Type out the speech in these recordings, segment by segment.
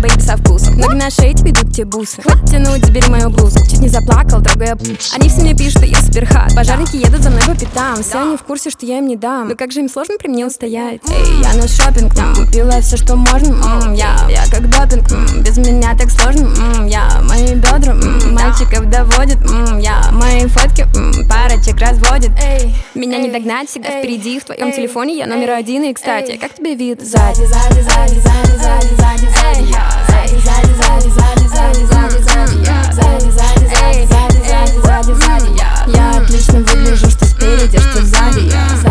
бейби со вкусом. Ноги на шее, тебе идут те бусы. Хватит тянуть, забери мою блузку. Чуть не заплакал, трогая. Они все мне пишут, что я суперхат. Пожарники едут за мной по пятам. Все они в курсе, что я им не дам. Но как же им сложно при мне устоять. Эй, я на шопинг, купила все, что можно. Я как допинг, без меня так сложно. Я мои бедра, мальчиков доводит. Я мои фотки, парочек разводит. Меня не догнать, всегда впереди. В твоем телефоне я номер один. И, кстати, как тебе вид сзади? Я отлично выгляжу, что спереди, что сзади.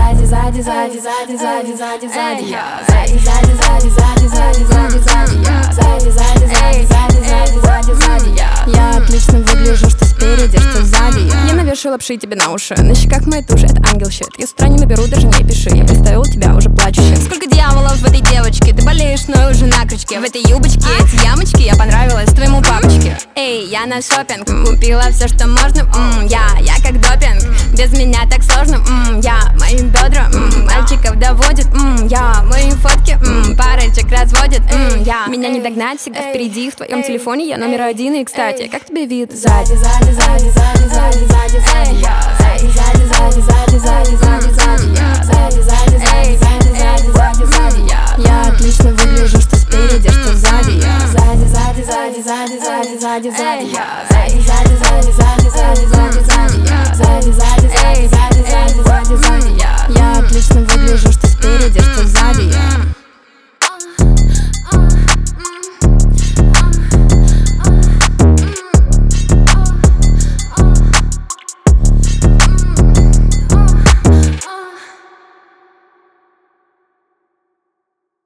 Я отлично выгляжу, что спереди, что сзади. Я навешу лапши тебе на уши. На щеках моей туши, это ангел щит. Я с утра не наберу, даже не пиши. Я представил тебя уже плачущим. Сколько дьяволов в этой девочке. Ты болеешь, но уже на крючке. В этой юбочке эти ямочки. Я понравилась твоему папочке. Эй, я на шопинг, купила все, что можно. Я как допинг, без меня так сложно. Я мои бедра, мальчиков доводит. Я мои фотки, парочек разводит. Я меня не догнать, всегда впереди. В твоем телефоне я номер один. И, кстати, как тебе вид сзади? Я отлично выгляжу, что спереди, что сзади. Я отлично